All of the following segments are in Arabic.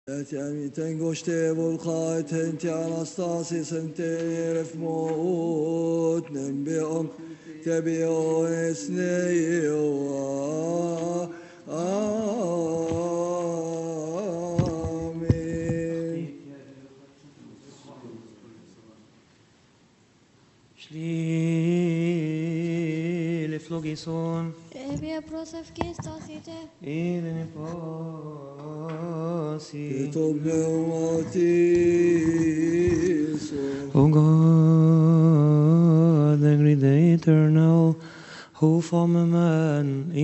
Tengoște volcai tenti anastasis enteref mout nembeom tebio esneio. Amen. Schlile flogison. Ebia prosevkis tasite. Irene pasi. Tob pneumatis. O God, the great, the eternal, who formed a man in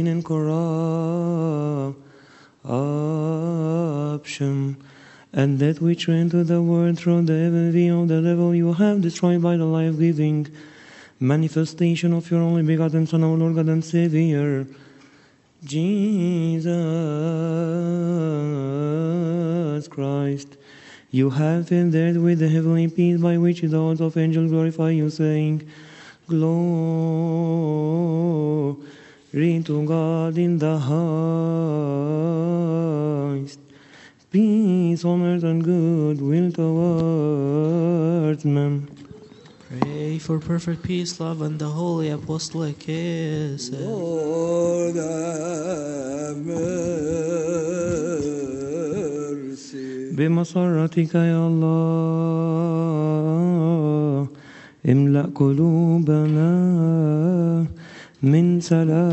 incorruption, and that which ran to the world through the envy of the devil you have destroyed by the life-giving manifestation of your only begotten Son, our Lord God and Savior, Jesus Christ. You have filled the earth with the heavenly peace by which the hosts of angels glorify you, saying, Glory to God in the highest, peace on earth and good will towards men. Pray for perfect peace, love, and the holy apostolic kisses. Lord have mercy. بمسرتك يا الله املأ قلوبنا من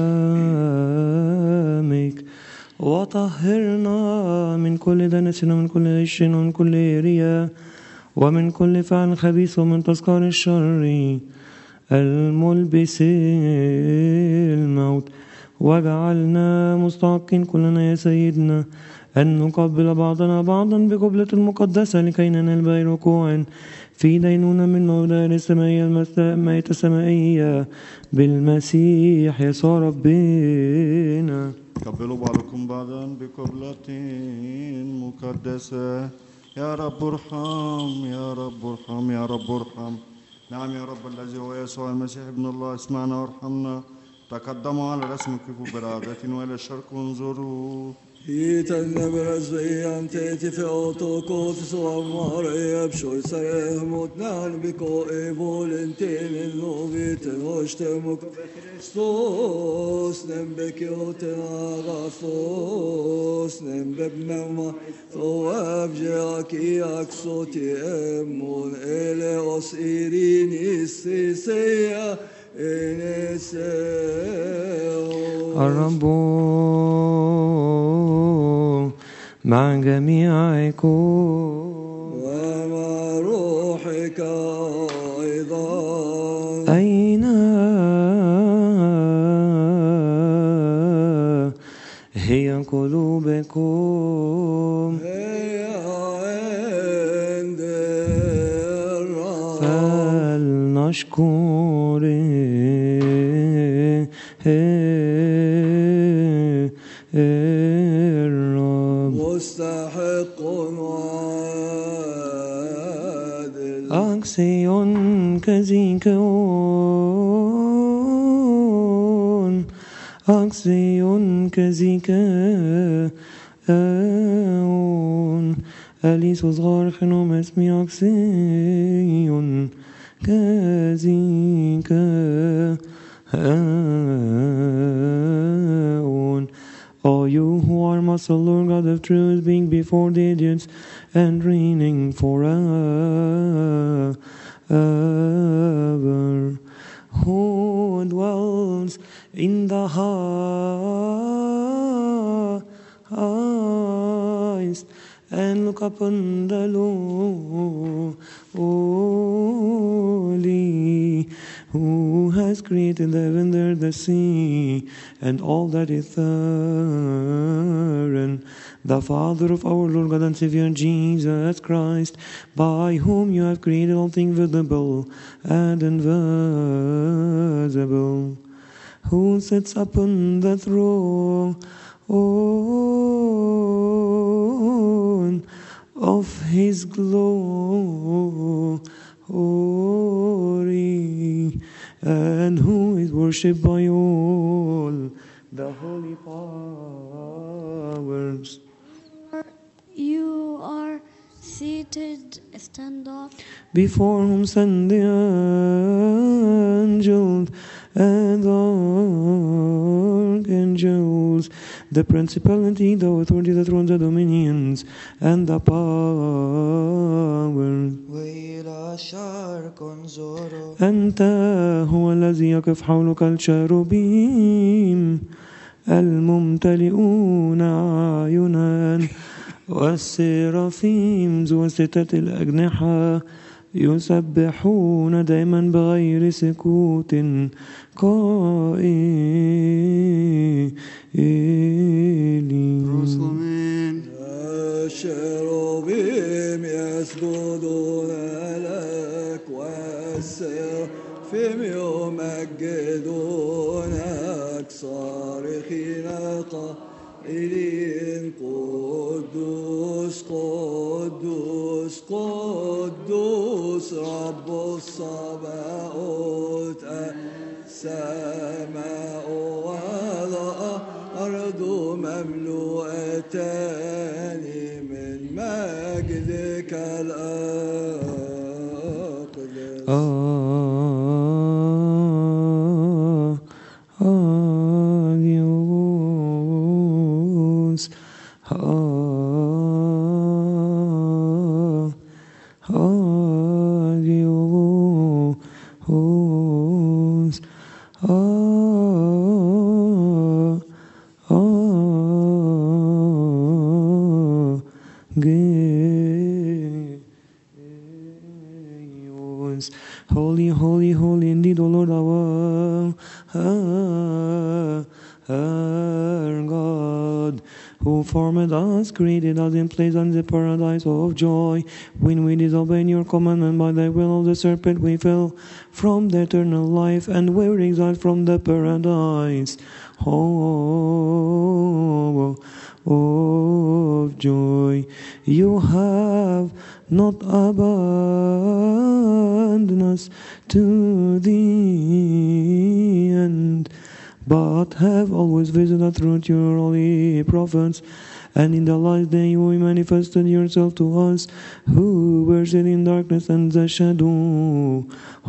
سلامك وطهرنا من كل دنس ومن كل غش ومن كل رياء ومن كل فعل خبيث ومن تذكار الشر الملبس الموت واجعلنا مستحقين كلنا يا سيدنا أن نقبل بعضنا بعضا بقبلة المقدسة لكي ننال بين ركوع في دينونة من مولى السمائية الميت السمائية بالمسيح يسوع ربنا. قبلوا بعضكم بعضا بقبلة مقدسة. يا رب ارحم يا رب ارحم يا رب ارحم. نعم يا رب الذي هو يسوع المسيح ابن الله اسمعنا وارحمنا. تقدموا على رسم كفوا برعادة وإلى الشرق وانظروا. Hiten brezvian teti feotokot soamar ebshoi sarehmot nan biko evolentin noviten hoshtemuk Christos nem bekioten agafos nem bebnema toavje aki aksoti emon eleos irinis seya الرب مع جميعكم ومع روحك أيضا. أين هي قلوبكم؟ هي عند الرب. فلنشكر الرب. مستحق وعادل. أكسيون كزيكون أكسيون كزيكون أليس صغار خنوم اسمي أكسيون كزيكون. All you who are muscle, Lord God of truth, being before the ages and reigning forever, who dwells in the highest, and look upon the lowly, who has created the heaven, the earth, the sea, and all that is therein, the Father of our Lord God and Savior Jesus Christ, by whom you have created all things visible and invisible, who sits upon the throne of his glory, and who is worshipped by all the holy powers. You seated, stand up, before whom stand the angels and archangels, the principality, the authority, the thrones, the dominions, and the powers. وإلى الشرق انظروا أنت هو الذي يقف حولك الشاروبيم الممتلئون أعينا والسرافيم ذو ستة الأجنحة يسبحون دائما بغير سكوت قائلين مسلمين الشروبيم يسجدون لك والسرافيم يمجدونك صارخين قائلين قدوس قدوس قدوس رب الصباؤوت السماء والأرض مملوءتان من مجدك الأقدس. Holy, holy, holy indeed, O Lord our God, who formed us, created us, and placed us in the paradise of joy. When we disobeyed your commandment by the will of the serpent, we fell from the eternal life and were exiled from the paradise of joy. You have not abandoned us to the end, but have always visited through your holy prophets. And in the last day you manifested yourself to us who were sitting in darkness and the shadow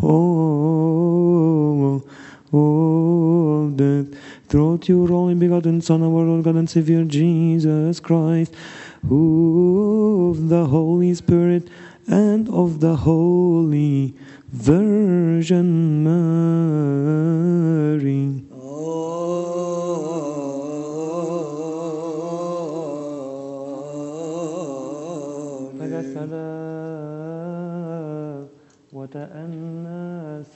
of death. Through your only begotten Son, our Lord God and Savior Jesus Christ, who of the Holy Spirit and of the Holy Virgin Mary, تجسد وتأنس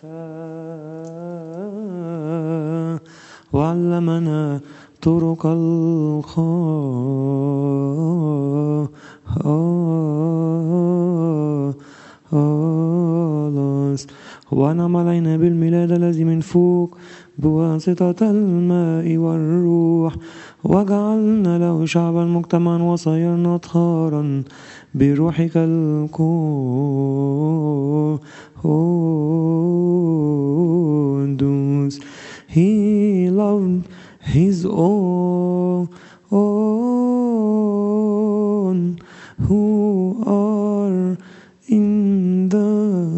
وعلمنا طرق الخلاص ونعم علينا بالميلاد الذي من فوق بواسطة الماء والروح وجعلنا له شعبا مجتمعا وصيرنا أطهارا بروحك القدوس. He loved his own who are in the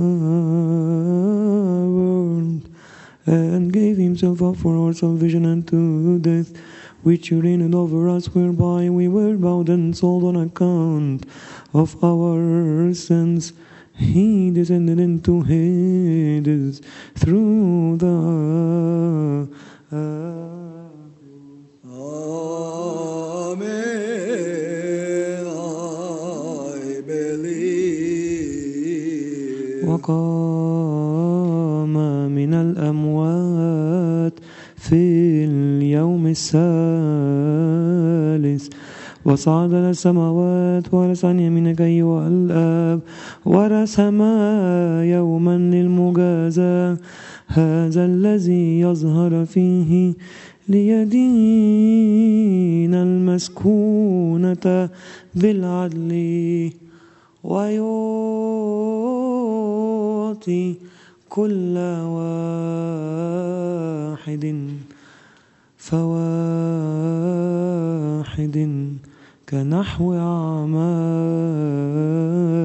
world and gave himself up for our salvation unto death, which you reigned over us, whereby we were bound and sold on account of our sins. He descended into Hades through the Amen. I believe. وقام من الأموات في اليوم الثالث وصعد إلى السماوات وجلس عن يمينك أيها الآب ورسم يوما للمجازاة هذا الذي يظهر فيه ليدين المسكونة بالعدل ويعطي كل واحد فواحد كنحو أعماله.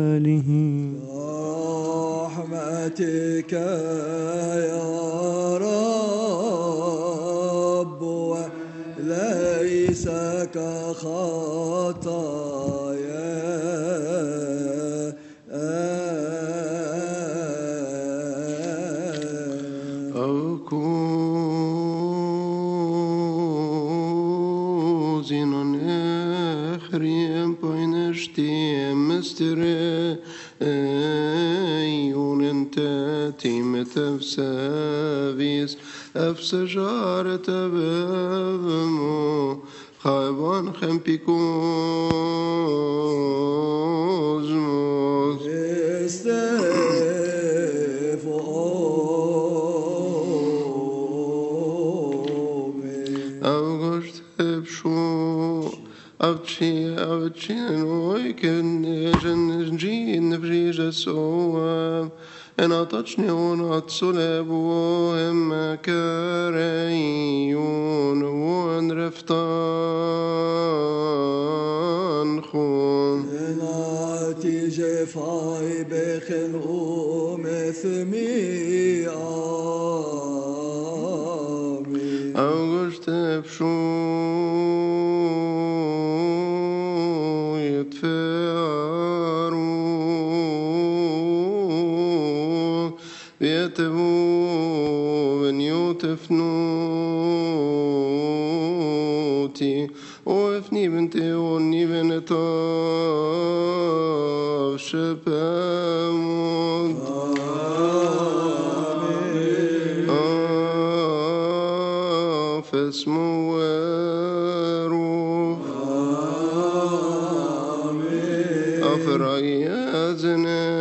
mystery تيمة بسافيس أفسجارة بابمو خايبان خمبيكوزموس أوغشت بشو أبتشي نويكن جين بريجة سوام أنا تشني ونتصلب وهم كريون ونرفتان خون ناتي جفاي بخن ومثمي آمين أوغشت بشو تفنوتي وافني بنتي وني بنتو شبامون فاسمو وروح أفرعي أزنام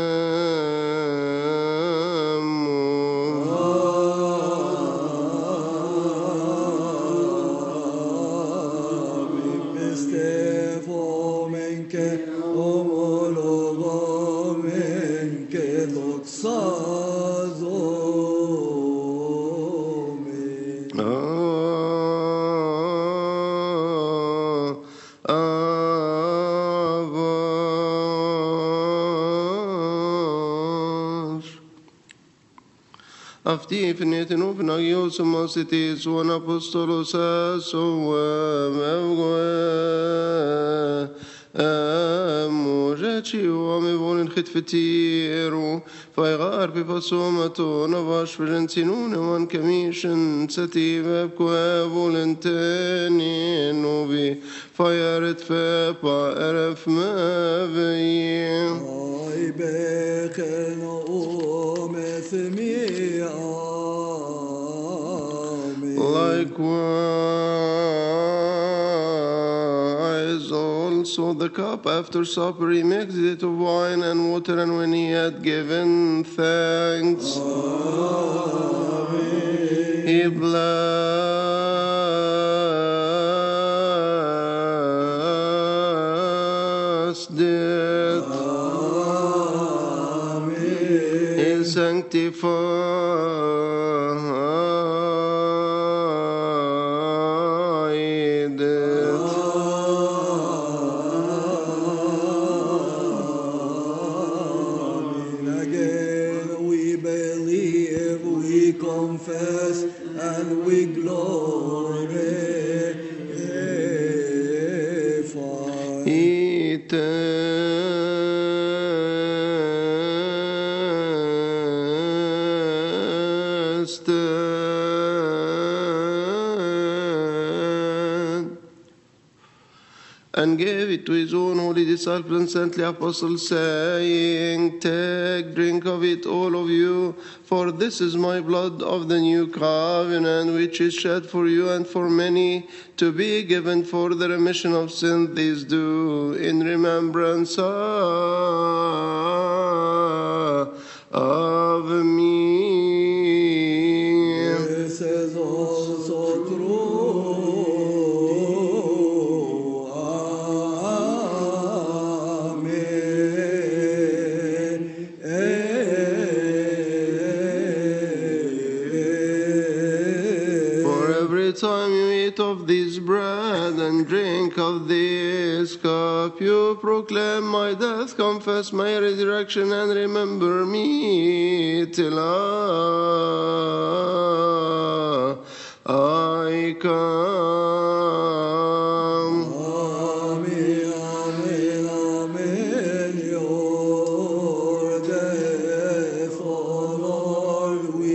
Aftifnetin ufnagios mositis one apostolos Mureci uami volin khitfetiru Faigar pipasomato Navash vigentinune One commission Sativa Qua volinteni Nubi Fairet fepa Eref maviyim Ay beken Likewise, also the cup after supper, he mixed it of wine and water, and when he had given thanks, he blessed it, he sanctified. Confess and we glorify. And gave it to his own holy disciples and saintly apostles, saying, Take, drink of it, all of you, for this is my blood of the new covenant, which is shed for you and for many, to be given for the remission of sin. This do in remembrance of me. This is also true. Time you eat of this bread and drink of this cup, you proclaim my death, confess my resurrection, and remember me till I come. Amen, amen, amen. Your death, O Lord, we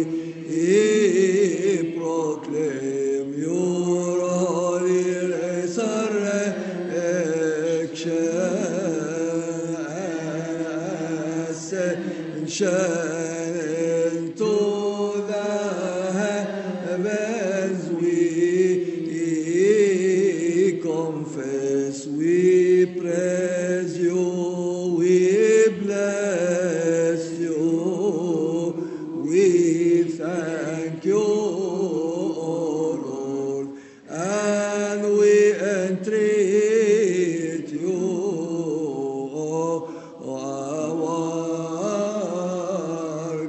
proclaim. Your holy resurrection. shine to the heavens. We confess, we praise you, we bless you, we thank you, O Lord, and we entreat you, our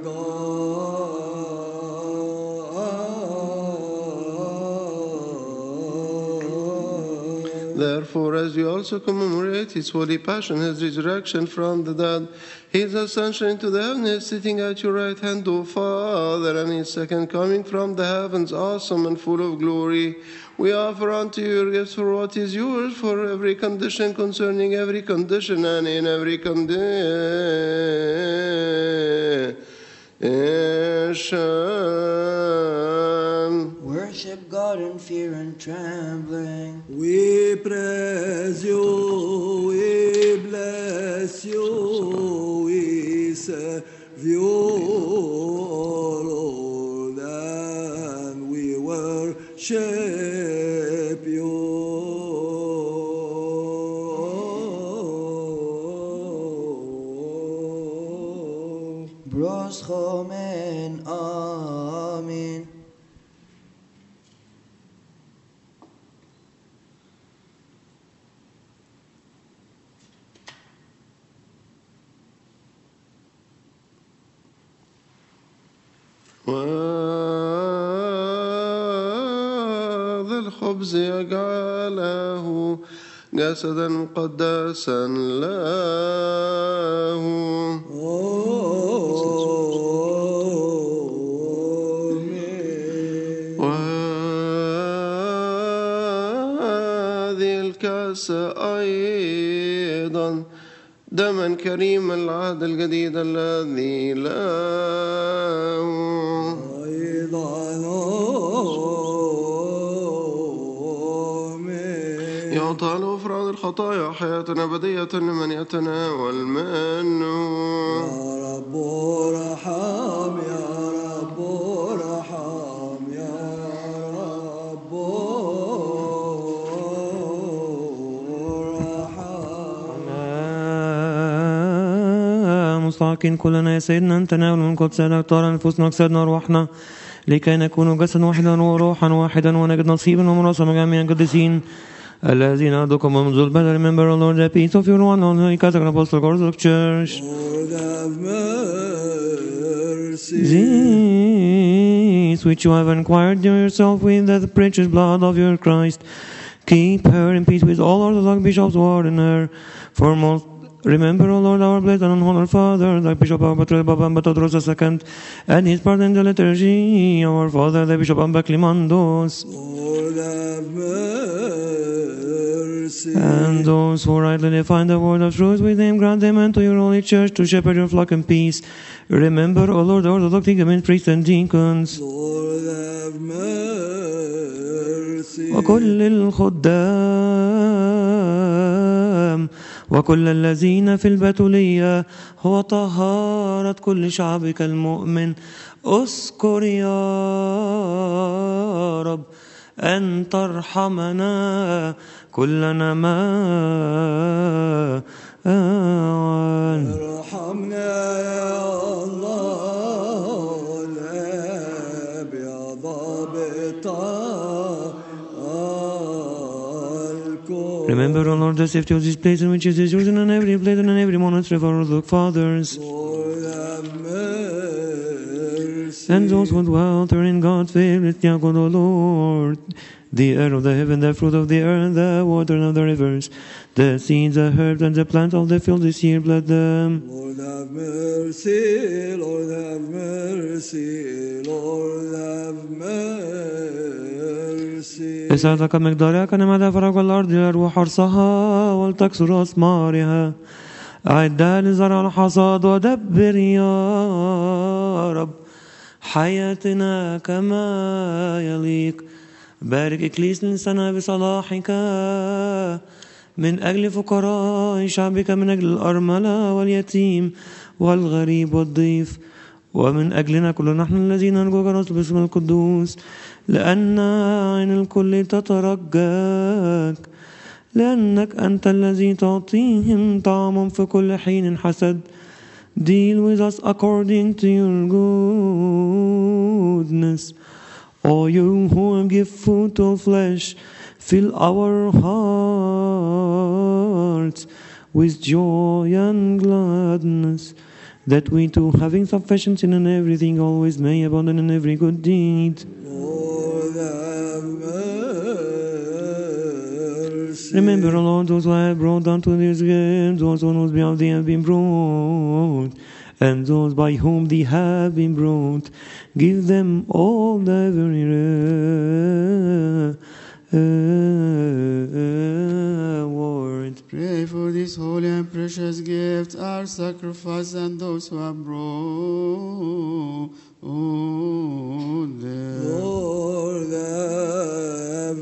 God. Therefore, as we also commemorate his holy passion, his resurrection from the dead, his ascension into the heavens, sitting at your right hand, O Father, and his second coming from the heavens, awesome and full of glory, we offer unto you your gifts for what is yours, for every condition, concerning every condition, and in every condition. Worship God in fear and trembling. We praise you, we bless you, we serve you, O Lord, and we worship you. Bros Chomen, Amen. وهذا الخبز يجعله جسدا مقدسا له وهذه الكأس أيضا دما كريم العهد الجديد الذي له يعطى له غفران الخطايا حياة أبدية لمن يتناول منه. يا رب ارحم، يا رب ارحم، يا رب ارحم. مستحقين كلنا يا سيدنا أن تناول من قدس أكتار أنفسنا وأجسادنا وأرواحنا لكي نكون جسدا واحدا وروحا واحدا ونجد نصيبا وميراثا مع جميع القديسين الذين أرضكم منذ البدء. Remember, O Lord, the peace of your one only Catholic Apostolic Orthodox Church. Lord have mercy. This which you have inquired yourself with the precious blood of your Christ, keep her in peace with all Orthodox bishops who are in her. Foremost, remember, O Lord, our blessed and honored Father, the Bishop of Batodros II, and his part in the liturgy, our Father, the Bishop of Baklimandos. Lord have mercy. And those who rightly define the word of truth with him, grant them unto your holy church to shepherd your flock in peace. Remember, O Lord, the Orthodox Ecumen, priests and deacons. Lord have mercy. وكل الخدام وكل الذين في البتولية هو طهارة كل شعبك المؤمن. اذكر يا رب أن ترحمنا كلنا معا. ارحمنا يا الله، الاب يا ضابط الكون. Remember, O Lord, the safety of this place in which it is yours, and on every place and on every monastery of our Orthodox fathers. Lord have mercy. And those who dwell in God's favorite Yaakov, O Lord, the air of the heaven, the fruit of the earth, the water of the rivers, the seeds, the herbs, and the plants of the field this year, bless them. Lord have mercy, Lord have mercy, Lord have mercy. اسألك مقدارك نمد فرج الأرض لأروح حرصها ولتكسر أثمارها. أعدها لزرع الحصاد ودبر يا رب حياتنا كما يليق. بارك إكليس لسنا بصلاحك من أجل فقراء شعبك، من أجل الأرملة واليتيم والغريب والضيف، ومن أجلنا كل نحن الذين نرجوك نصل باسم القدوس، لأن عين الكل تترجاك، لأنك أنت الذي تعطيهم طعما في كل حين حسد. Deal with us according to your goodness. O you who give food to flesh, fill our hearts with joy and gladness, that we too, having sufficiency in everything, always may abound in every good deed. Lord have mercy. Remember, O Lord, those who have brought unto this gift, those on whose behalf they have been brought, and those by whom they have been brought. Give them all the very reward. Pray for this holy and precious gift, our sacrifice, and those who have brought them. Lord have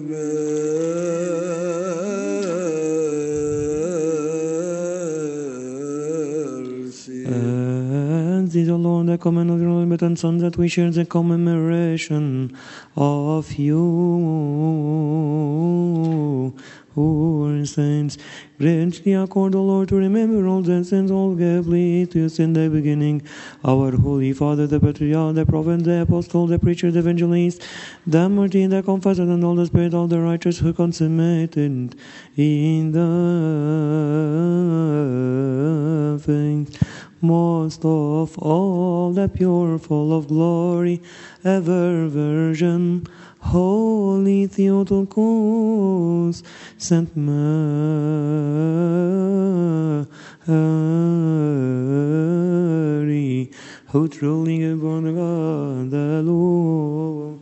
mercy. And these, O Lord, the common of your only begotten Son, that we share the commemoration of you, who are saints. Graciously accord, O Lord, to remember all the sins all gave place to us in the beginning. Our Holy Father, the Patriarch, the Prophet, the Apostle, the Preacher, the Evangelist, the Martyr, the Confessor, and all the Spirit, all the righteous who consummated in the faith. Most of all, the pure, full of glory, ever Virgin, Holy Theotokos, Saint Mary, who truly gave born of God, the Lord.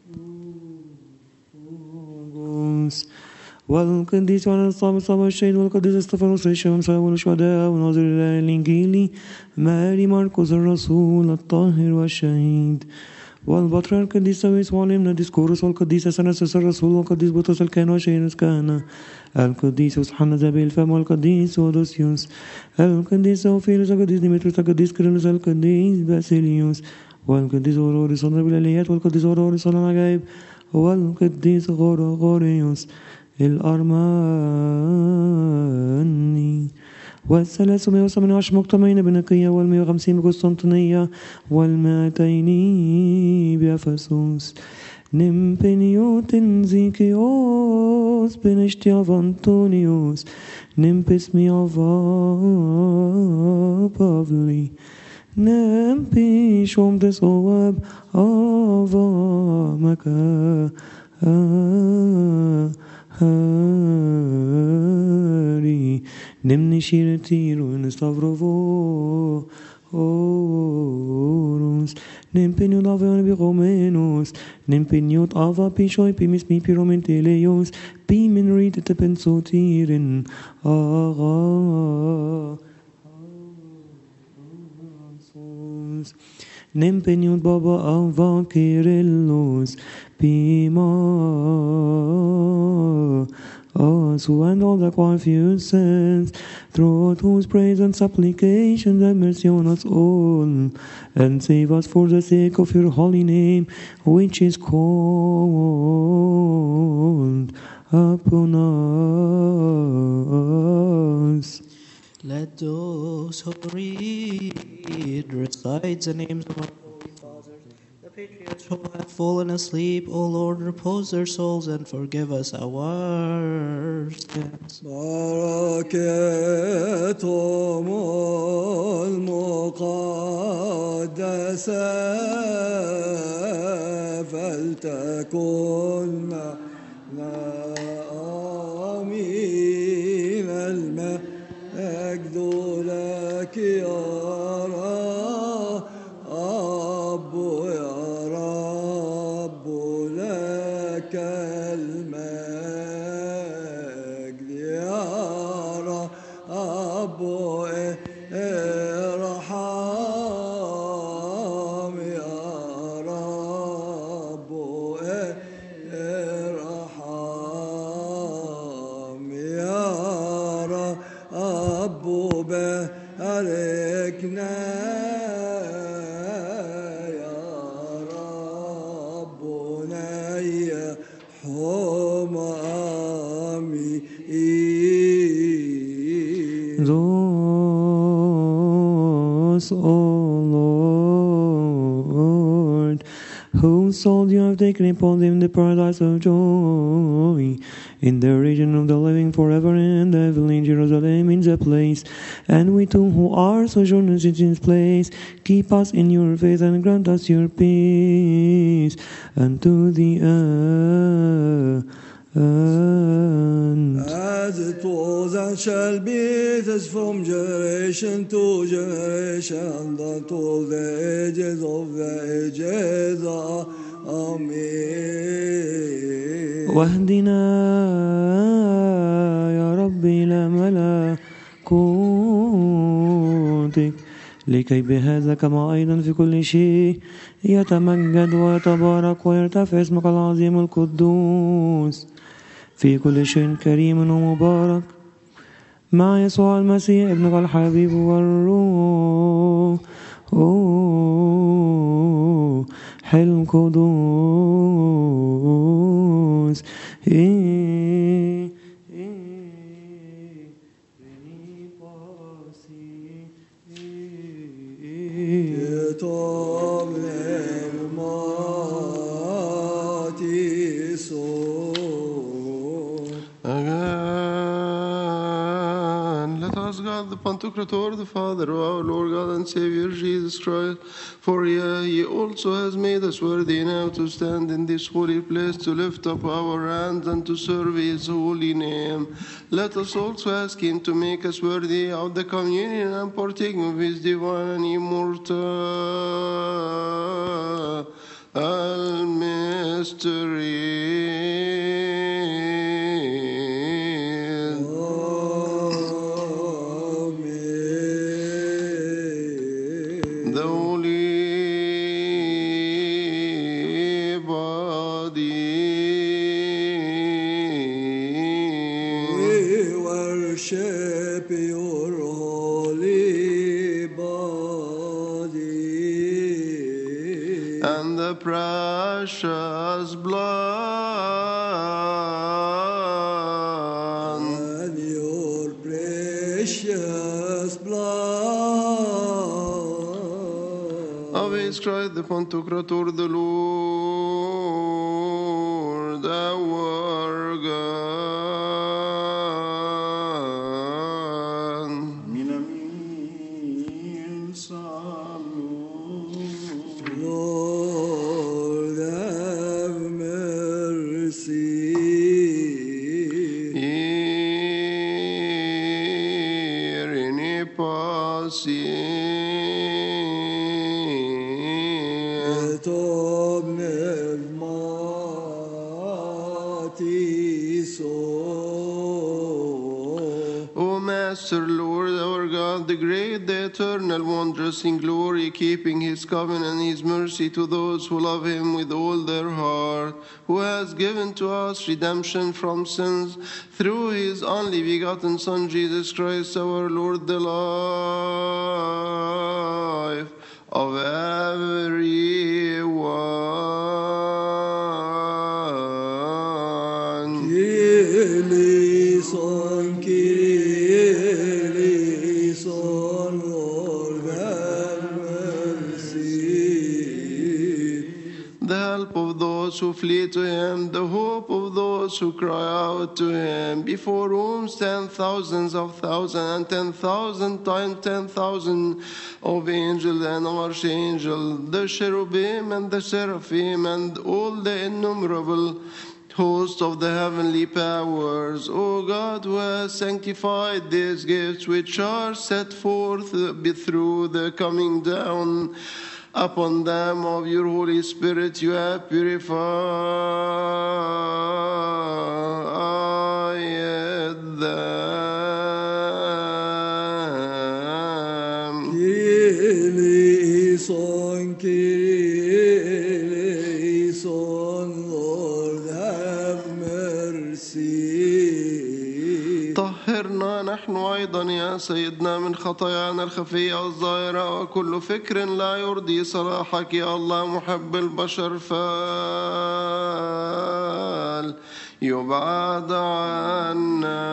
والقديس وعلى الصابر صابر الشهيد والقديس استفانوس الشمساء والشهداء وناظر الله الإنجيلي ماري مرقس الرسول الطاهر والشهيد والبطريرك القديس سويس وعلمنا ديسكورس والقديس سنسس الرسول والقديس بطرس الكهنة وشيرس كهنة القديس يوحنا ذبي الفم والقديس اودوسيوس القديس اوفيلوس القديس ديمتريوس القديس كيرلس القديس باسيليوس والقديس غرغوريوس صنع بالآليات والقديس غرغوريوس صنع العجائب والقديس غرغوريوس الأرماني والثلاثمائة وثمانية عشر مجتمعين بنقية والمائة وخمسين بقسطنطينية والمائتين بأفسوس نمبنيوت زيكيوس بنشتياف أنطونيوس نمبسميافا بافلي نمبي شوم دسواب آفا مكا هاري نمني شيرتيرو نستافروفو أوروس نمبنيوت أفا بيغومينوس نمبنيوت أفا بيشوي بيمس مي بيرومنتيليوس بيمن ريت تبنسوتيرن آغا نمبنيوت بابا أفا كيرلوس بما us who and all the confused sins, through whose praise and supplications have mercy on us all, and save us for the sake of your holy name, which is called upon us. Let those who read recite the names of our holy fathers, the patriots who have fallen asleep. O Lord, repose their souls and forgive us our sins. بركتهم المقدسة فلتكن معنا آمين. المجد لك يا رب يا رب لك المجد يا رب ارحم يا رب ارحم يا رب باركنا يا ربنا يا حم آمين. Those, O Lord, whose souls you have taken upon them the paradise of joy, in the region of the living forever and ever in Jerusalem in the place. And we too who are sojourners in this place, keep us in your faith and grant us your peace unto the end. As it was and shall be, it is from generation to generation, unto the ages of the ages. Amen. واهدنا يا رب إلى ملكوتك لكي بهذا كما أيضا في كل شيء يتمجد ويتبارك ويرتفع اسمك العظيم القدوس في كل شيء كريم ومبارك مع يسوع المسيح ابنك الحبيب والروح القدوس. The Pantocrator, the Father of our Lord God and Savior Jesus Christ, for He also has made us worthy now to stand in this holy place, to lift up our hands and to serve His holy name. Let us also ask Him to make us worthy of the communion and partaking of His divine and immortal mysteries. The holy body. We worship your holy body And the precious blood and your precious blood of His Christ, the Pantocrator, the Lord, our God. Minamin salut. Lord have mercy. Irene pasi. Top pneumati so. O Master, Lord, our God, the great, the eternal, wondrous in glory, keeping His covenant and His mercy to those who love Him with all their heart, who has given to us redemption from sins through His only begotten Son, Jesus Christ, our Lord, the life of everyone. Kirillison, Kirillison, Lord have mercy. The help of those who flee to Him, the hope of those who cry out to Him, before whom stand thousands of thousands and 10,000 times 10,000 of angels and archangels, the cherubim and the seraphim and all the innumerable host of the heavenly powers. O God, who has sanctified these gifts which are set forth through the coming down upon them of your Holy Spirit, you have purified them. Kirillison, Kirillison, Lord have mercy. طهرنا نحن أيضا يا يا سيدنا من خطايانا الخفية والظاهرة وكل فكر لا يرضي صلاحك يا الله محب البشر فال يبعد عنا.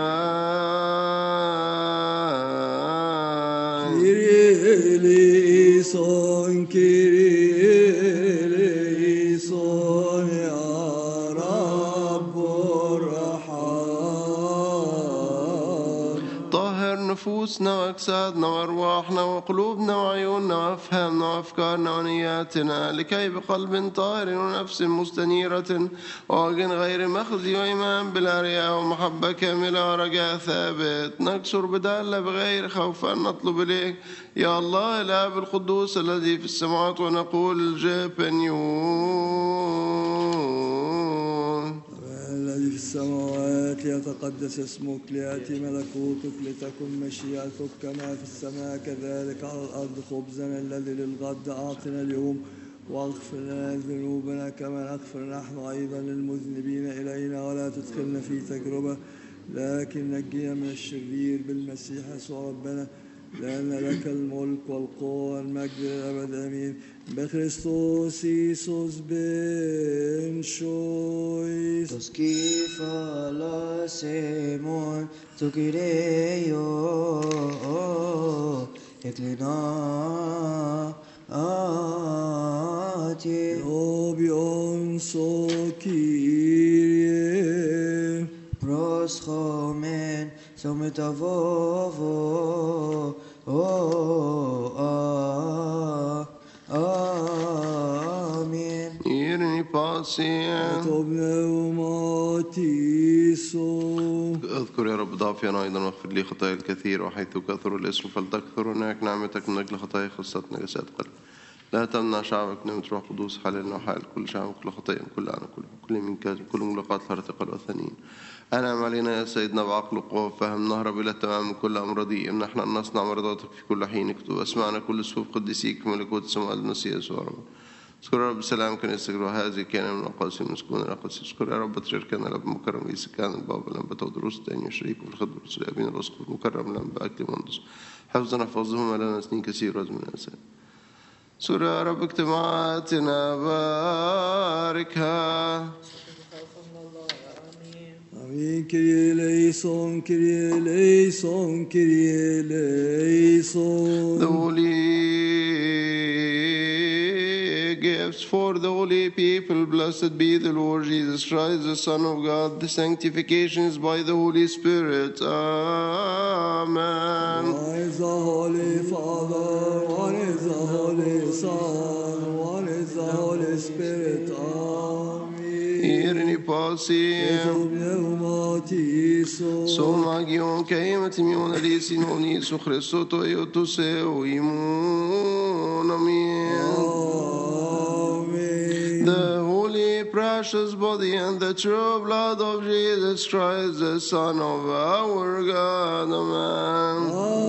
Kyrie eleison, Kyrie eleison, ya Rabb الرحمن. طهر نفوسنا وأجسادنا وأرواحنا وقلوبنا وعيوننا وأفهامنا وأفكارنا ونياتنا لكي بقلب طاهر ونفس مستنيرة ووجه غير مخزي وإيمان بلا رياء ومحبة كاملة ورجاء ثابت نكسر بدالة بغير خوف أن نطلب إليك يا الله الآب القدوس الذي في السماوات ونقول جبنيون. الذي في السماوات ليتقدس اسمك ليأتي ملكوتك لتكن مشيئتك كما في السماء كذلك على الأرض. خبزنا الذي للغد أعطنا اليوم واغفر لنا ذنوبنا كما نغفر نحن أيضا للمذنبين إلينا ولا تدخلنا في تجربة لكن نجينا من الشرير بالمسيح يسوع ربنا لأن لك الملك والقوة والمجد للأبد آمين. بخريستوس يسوس بن شويس Toskifa la semon tukireyo eklina ati Obion so Kyrie proschomen sometavovo amen. إيرني باسيا وماتيسو. اذكر يا رب ضعفي أيضا واغفر لي خطايا الكثير وحيث كثر الاسم فلتكثر ونعك نعمتك من أجل خطايا خصتنا جسد قلب. لا تمنع شعبك نعمة روح قدوس حللنا وحال كل شعب كل خطايا كل عنا كل من كل ملاقات الهرطقة الوثنيين. أنعم علينا يا سيدنا بعقل وقوة وفهم نهرب إلى التمام من كل أمر رديء امنحنا أن نصنع مرضاتك في كل حين اكتب أسمعنا كل صفوف قديسيك ملكوت السماء المسيح يسوع رب. اذكر يا رب سلام كان يستجر هذه كان من أقاسي مسكون الأقاسي. اذكر يا رب تشير كان الأب مكرم إيسا كان الباب لما تودروس تاني يشريك في الخدمة رسول أبينا الأسقف مكرم لما بأكل مندس حفظنا حفظهم لنا سنين كثير رزم الإنسان. اذكر يا رب اجتماعاتنا باركها. Amen. Kyrie eleison, Kyrie eleison, Kyrie eleison. The holy gifts for the holy people. Blessed be the Lord Jesus Christ, the Son of God. The sanctification is by the Holy Spirit. Amen. One is the Holy Father, one is the Holy Son, one is the Holy Spirit. Amen. Irni pasim. Somagion kaimatimion alisinoni su Christo to eotoseo imunami. The holy precious body and the true blood of Jesus Christ, the Son of our God. Amen.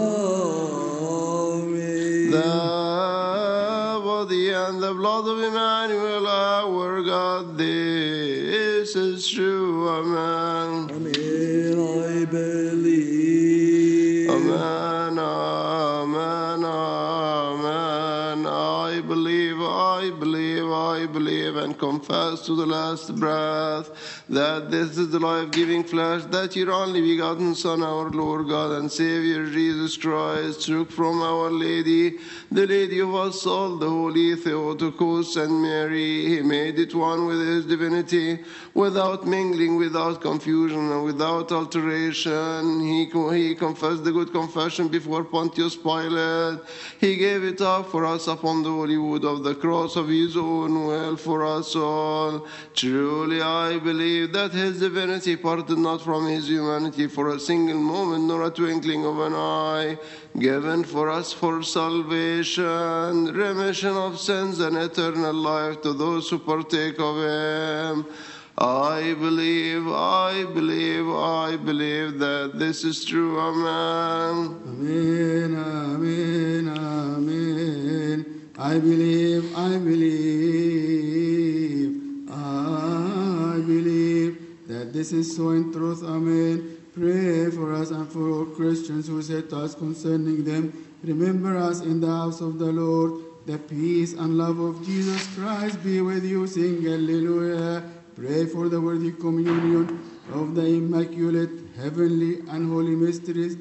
The body and the blood of Emmanuel, our God, this is true. Amen. Amen. I believe. Amen. Amen. Amen. I believe, I believe, I believe, and confess to the last breath that this is the life-giving flesh, that your only begotten Son, our Lord God and Savior Jesus Christ, took from Our Lady, the Lady of us all, the Holy Theotokos and Mary. He made it one with His divinity, without mingling, without confusion, and without alteration. He confessed the good confession before Pontius Pilate. He gave it up for us upon the holy wood of the cross of His own will for us all. Truly I believe that His divinity parted not from His humanity for a single moment, nor a twinkling of an eye, given for us for salvation, remission of sins, and eternal life to those who partake of Him. I believe, I believe, I believe that this is true. Amen. Amen, amen, amen. I believe, I believe, I believe that this is so in truth. Amen. Pray for us and for all Christians who said to us concerning them, remember us in the house of the Lord. The peace and love of Jesus Christ be with you. Sing Hallelujah. Pray for the worthy communion of the immaculate, heavenly, and holy mysteries.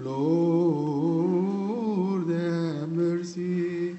Lord, have mercy.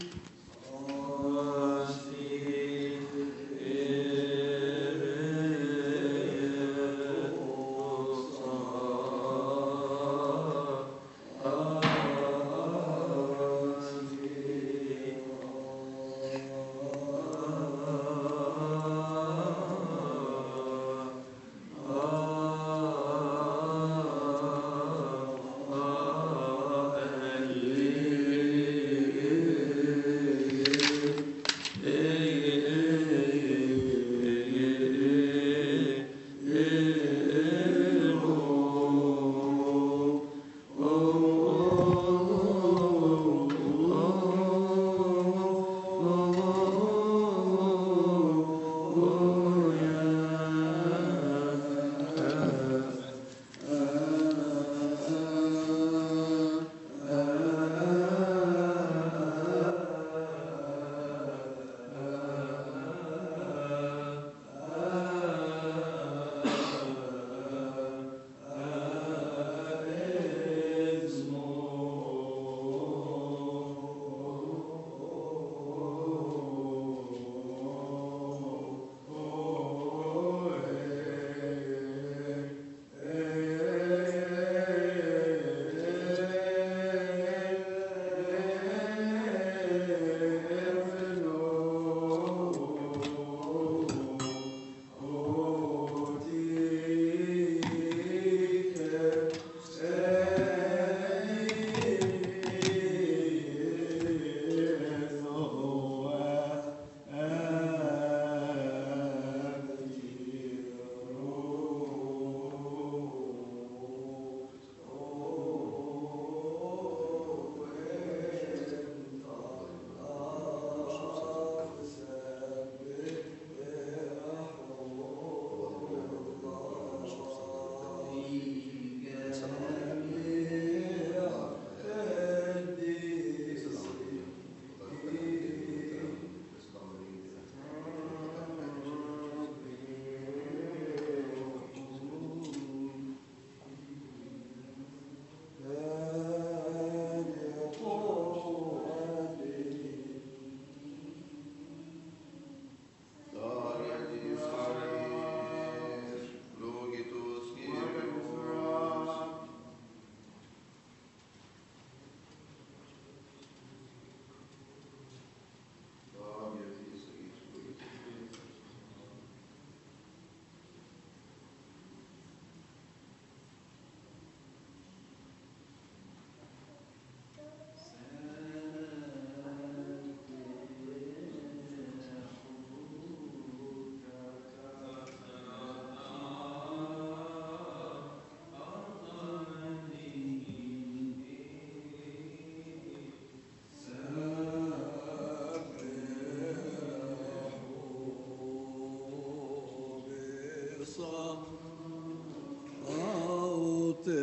صوت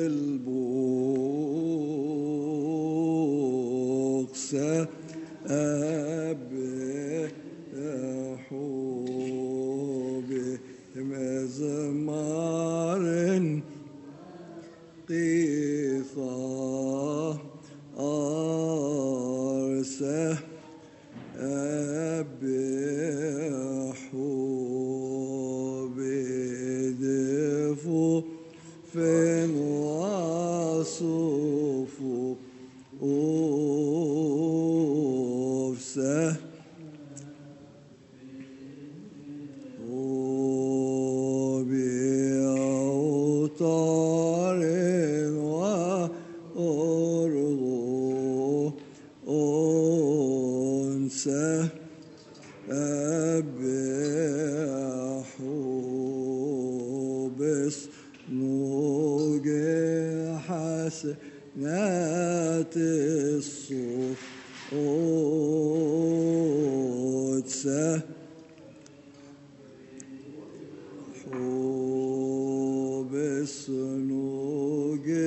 البوكس حوبي مزمار قيثا أرسه دفو فين وصفو أوفسه وبأوتار وأرغو أنسه بس نوجي حسنات الصوت بس نوجي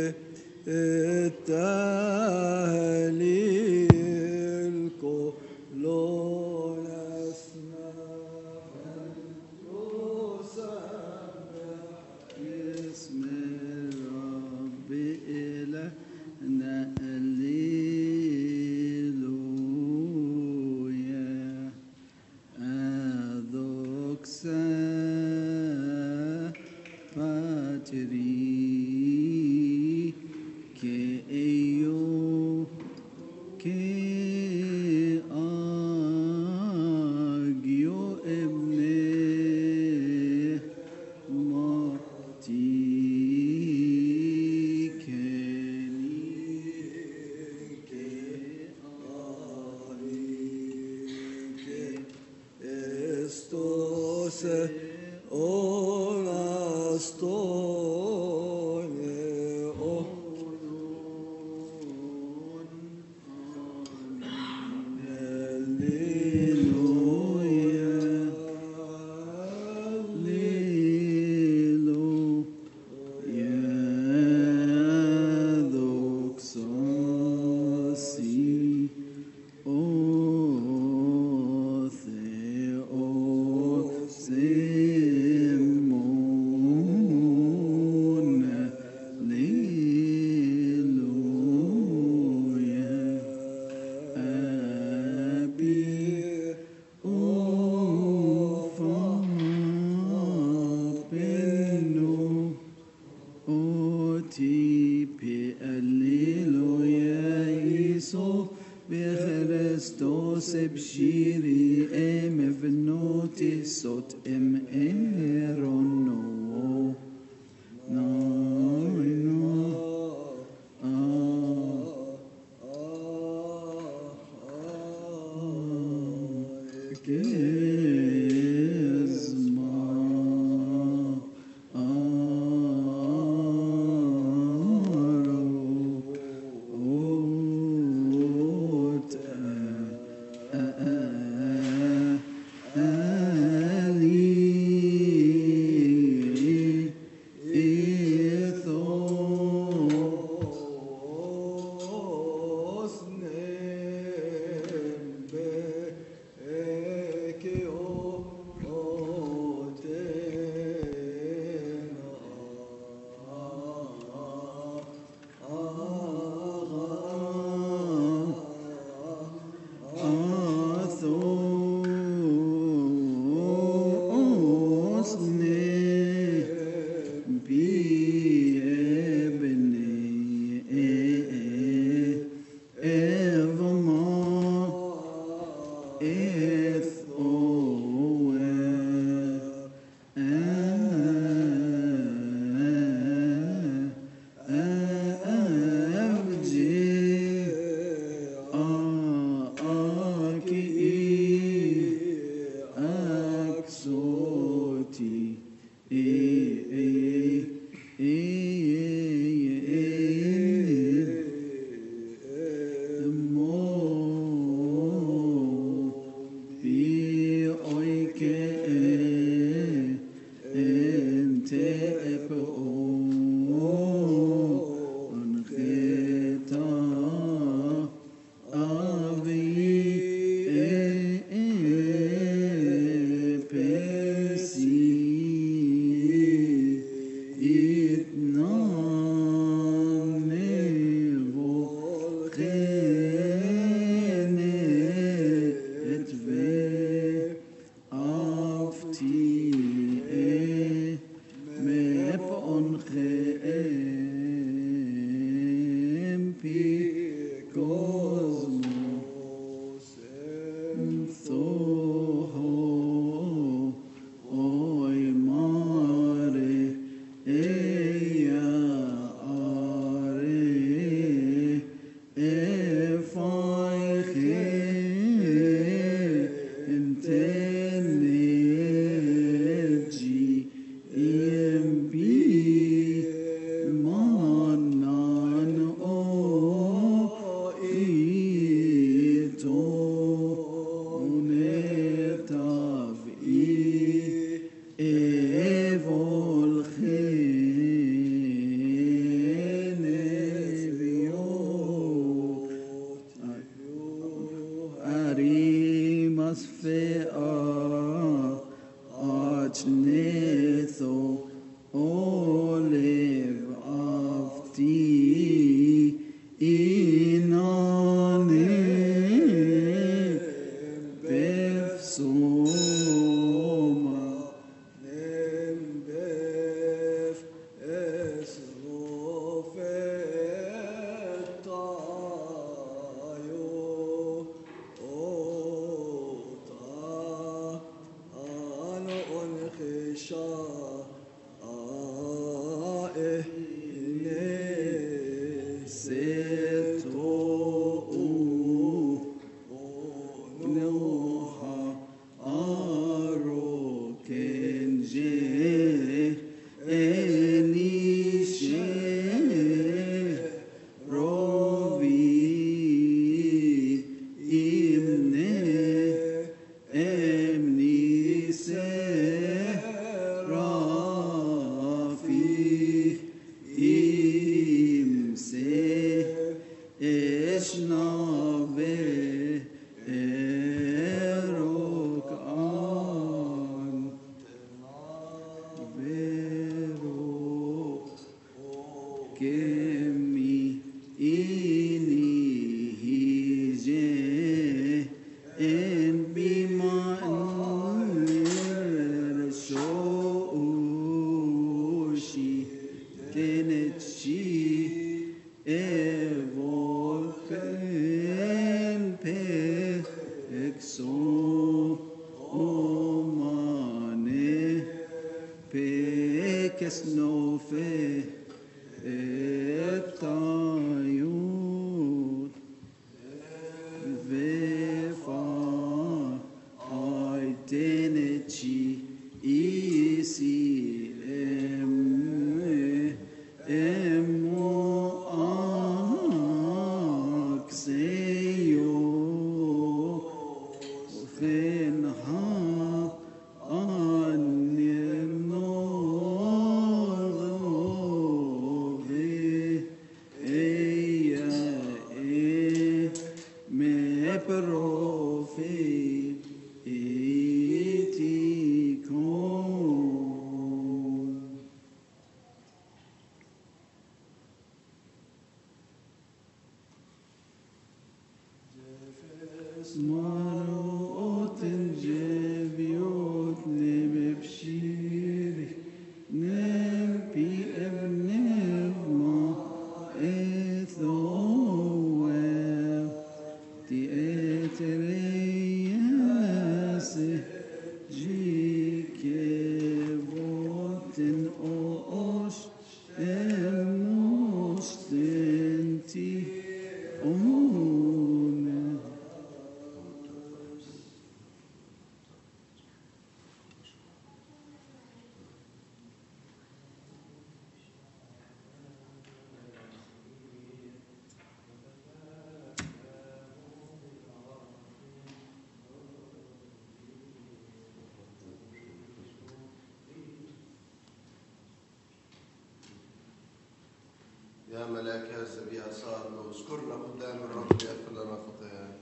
يا ملاك الذبيحة صار له اذكرنا قدام الرب ليغفر لنا خطايانا.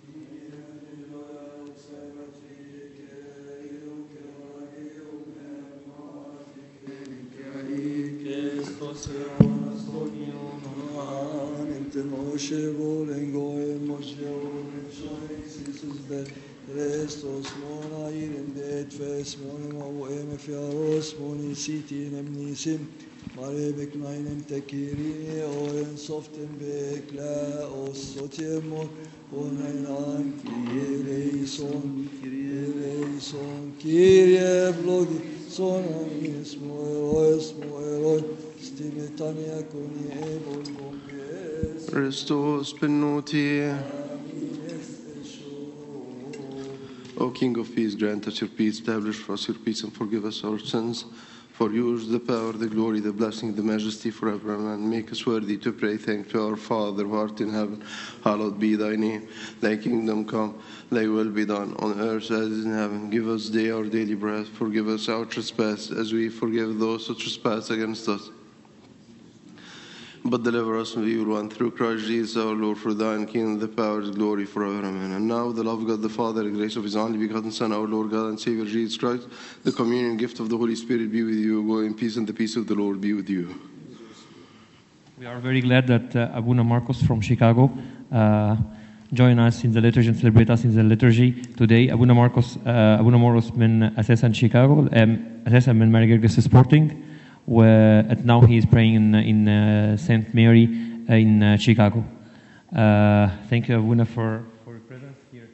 Kristus måna i den det fes måna och eme fjaros måni siti nemnisim mare beknainen tekiri och en soften bekla oss och temor och nenan kireison kirie blodi sona mismo eroi stimetania koni ebol bombes Christus benuti. O King of peace, grant us your peace, establish for us your peace, and forgive us our sins. For yours is the power, the glory, the blessing, the majesty forever. And make us worthy to pray. Thank to our Father who art in heaven. Hallowed be thy name. Thy kingdom come. Thy will be done on earth as in heaven. Give us day our daily bread. Forgive us our trespass as we forgive those who trespass against us. But deliver us from evil one through Christ Jesus our Lord, for thine kingdom, the power, and glory forever. Amen. And now the love of God the Father, the grace of his only begotten Son, our Lord God and Savior Jesus Christ, the communion gift of the Holy Spirit be with you. Go in peace, and the peace of the Lord be with you. We are very glad that Abuna Marcos from Chicago join us in the liturgy and celebrate us in the liturgy today. Abuna Marcos من أساسا شيكاغو أساسا من ماري جرجس سبورتنج and now he is praying in St. Mary in Chicago. Thank you, Abuna, for your presence here.